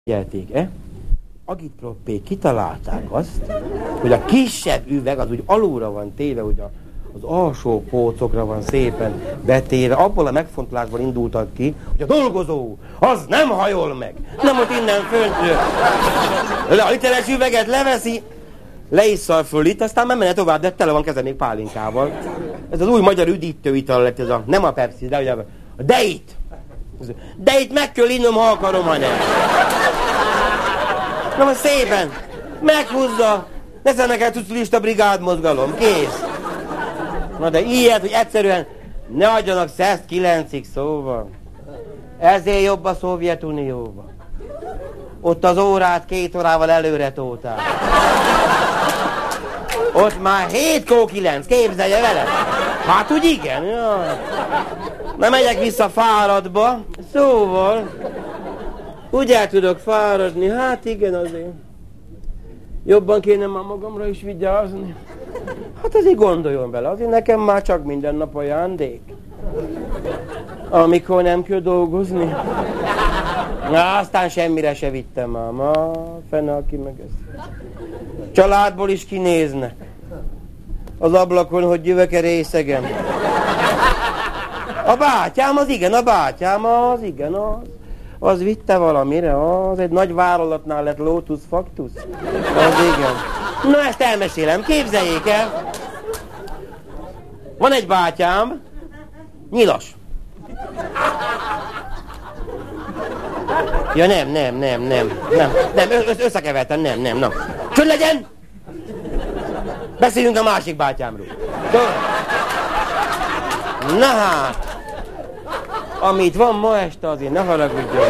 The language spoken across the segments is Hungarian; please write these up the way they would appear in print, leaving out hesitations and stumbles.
Figyelték, agitproppék kitalálták azt, hogy a kisebb üveg az úgy alulra van téve, hogy az alsó pócokra van szépen betéve. Abból a megfontolásból indultak ki, hogy a dolgozó az nem hajol meg. Nem ott innen föntről. A literes üveget leveszi, leisszal föl itt, aztán nem menne tovább, de tele van keze még pálinkával. Ez az új magyar üdítőital lett, ez nem a Pepsi, de ugye a Deit. Deit meg kell innom, ha akarom, ha nem. Na most szépen, meghúzza, leszenek el tucilista brigád mozgalom, kész. Na de ilyet, hogy egyszerűen ne adjanak 109-ig, szóval. Ezért jobb a Szovjetunióban. Ott az órát 2 órával előre tótál. Ott már 7-9, képzelje vele. Hát úgy igen, jaj. Na megyek vissza fáradtba, szóval. Úgy el tudok fáradni, hát igen azért. Jobban kéne már magamra is vigyázni. Hát azért gondoljon bele, azért nekem már csak minden nap ajándék. Amikor nem kell dolgozni. Na, aztán semmire se vittem már. Ma, fene, aki meg ezt. Családból is kinéznek. Az ablakon, hogy jövök-e részegen. A bátyám az igen, az vitte valamire, az egy nagy vállalatnál lett Lotus Factus. Az igen. Na ezt elmesélem, képzeljék el. Van egy bátyám, nyilas. Ja nem, összekevertem, nem. Csönd legyen! Beszéljünk a másik bátyámról. Na hát, amit van ma este, azért ne haragudjon.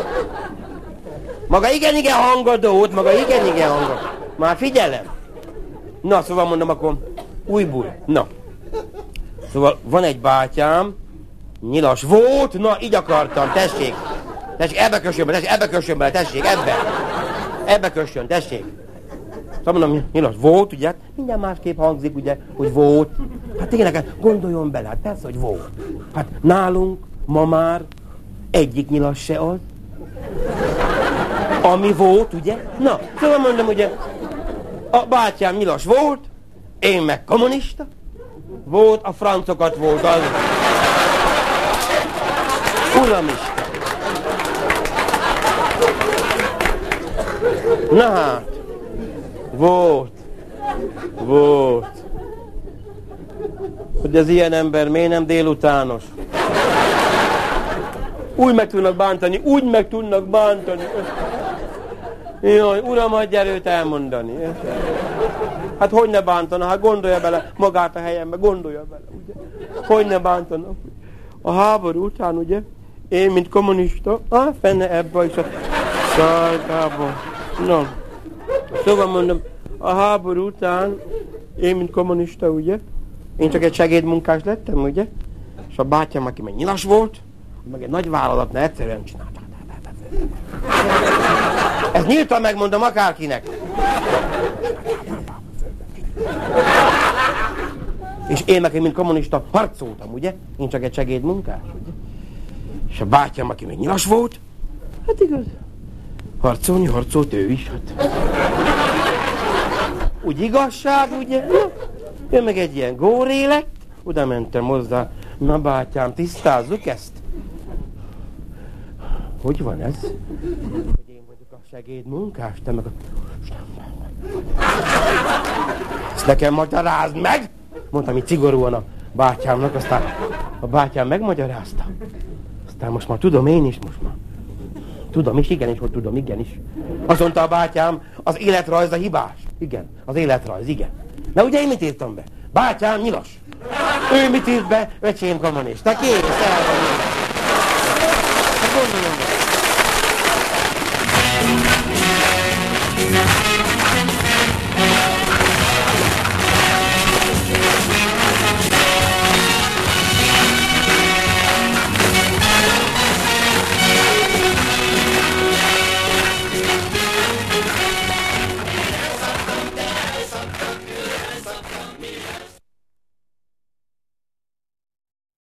Maga igen hangadót, Már figyelem. Na, szóval mondom, akkor újból. Na. Szóval van egy bátyám, nyilas volt, na így akartam, tessék. Tessék, ebbe kössön bele, tessék, ebbe kössön, tessék. Szóval mondom, nyilas volt, ugye, mindjárt másképp hangzik, ugye, hogy volt. Hát tényleg, gondoljon bele, hát persze, hogy volt. Hát nálunk ma már egyik nyilas se az, ami volt, ugye. Na, szóval mondom, ugye, a bátyám nyilas volt, én meg kommunista. Volt, a francokat volt az. Uramisten. Na hát, volt. Hogy az ilyen ember miért nem délutános? Úgy meg tudnak bántani. Jaj, uram, adj erőt elmondani. Hát hogy ne bántana? Hát gondolja bele magát a helyembe, gondolja bele, ugye? Hogy ne bántana? A háború után, ugye? Én, mint kommunista, fenne ebbe is a szálkába. No. Szóval mondom, a háború után én, mint kommunista, ugye? Én csak egy segédmunkás lettem, ugye? És a bátyám, aki meg nyilas volt, meg egy nagy vállalatnál egyszerűen csinálta. Ezt nyíltan megmondom akárkinek. És én meg, mint kommunista, harcoltam, ugye? Én csak egy segédmunkás, ugye? És a bátyám, aki még nyilas volt, hát igaz, harcolt ő is, hát. Úgy igazság, ugye? Na, ő meg egy ilyen góré lett, oda mentem hozzá, na bátyám, tisztázzuk ezt. Hogy van ez? Hogy én vagyok a segédmunkás, te meg a... Ezt nekem magyarázd meg! Mondtam így szigorúan a bátyámnak, aztán a bátyám megmagyarázta. Aztán most már tudom én is, Tudom is, igenis, hogy tudom, igenis. Azt mondta a bátyám, az életrajz a hibás. Igen, az életrajz, igen. De ugye én mit írtam be? Bátyám nyilas. Ő mit írt be? Öcsém kommunista. Kész, el van. Gondolom.